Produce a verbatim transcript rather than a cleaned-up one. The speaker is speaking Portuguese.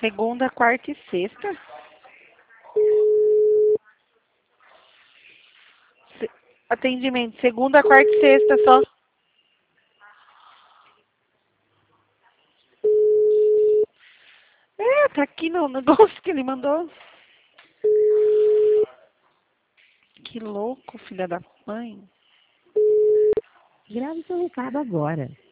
Segunda, quarta e sexta. Se- Atendimento, segunda, quarta e sexta só. É, tá aqui no negócio que ele mandou. Que louco, filha da mãe. Grave seu recado agora.